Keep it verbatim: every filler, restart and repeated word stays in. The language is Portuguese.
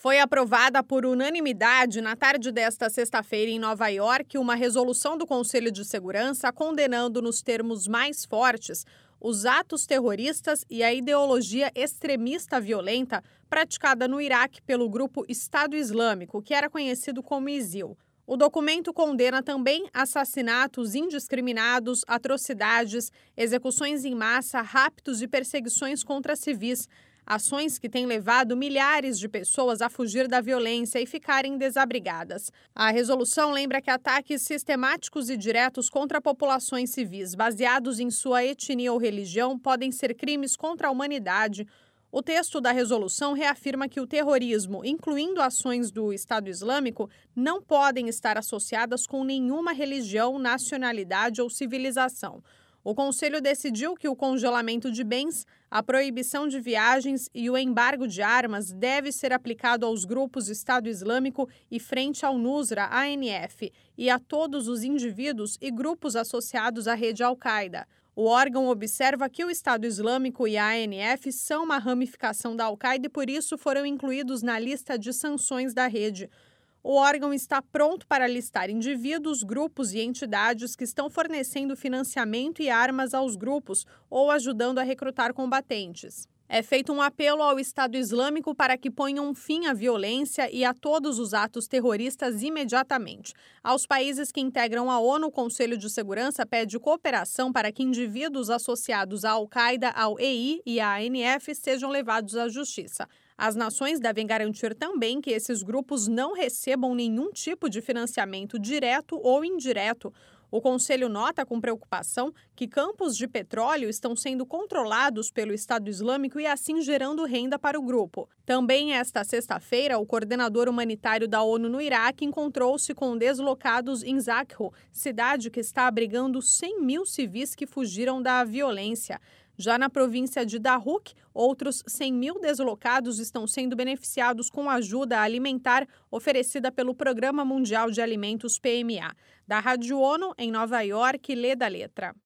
Foi aprovada por unanimidade na tarde desta sexta-feira em Nova York uma resolução do Conselho de Segurança condenando nos termos mais fortes os atos terroristas e a ideologia extremista violenta praticada no Iraque pelo grupo Estado Islâmico, que era conhecido como ISIL. O documento condena também assassinatos indiscriminados, atrocidades, execuções em massa, raptos e perseguições contra civis, ações que têm levado milhares de pessoas a fugir da violência e ficarem desabrigadas. A resolução lembra que ataques sistemáticos e diretos contra populações civis, baseados em sua etnia ou religião, podem ser crimes contra a humanidade. O texto da resolução reafirma que o terrorismo, incluindo ações do Estado Islâmico, não podem estar associadas com nenhuma religião, nacionalidade ou civilização. O Conselho decidiu que o congelamento de bens, a proibição de viagens e o embargo de armas deve ser aplicado aos grupos Estado Islâmico e Frente al-Nusra, A N F, e a todos os indivíduos e grupos associados à rede Al-Qaeda. O órgão observa que o Estado Islâmico e a A N F são uma ramificação da Al-Qaeda e, por isso, foram incluídos na lista de sanções da rede. O órgão está pronto para listar indivíduos, grupos e entidades que estão fornecendo financiamento e armas aos grupos ou ajudando a recrutar combatentes. É feito um apelo ao Estado Islâmico para que ponham um fim à violência e a todos os atos terroristas imediatamente. Aos países que integram a ONU, o Conselho de Segurança pede cooperação para que indivíduos associados à Al-Qaeda, ao E I e à A N F sejam levados à justiça. As nações devem garantir também que esses grupos não recebam nenhum tipo de financiamento direto ou indireto. O Conselho nota com preocupação que campos de petróleo estão sendo controlados pelo Estado Islâmico e assim gerando renda para o grupo. Também esta sexta-feira, o coordenador humanitário da ONU no Iraque encontrou-se com deslocados em Zakho, cidade que está abrigando cem mil civis que fugiram da violência. Já na província de Darhouk, outros cem mil deslocados estão sendo beneficiados com ajuda alimentar oferecida pelo Programa Mundial de Alimentos P M A. Da Rádio ONU, em Nova York, Lê da Letra.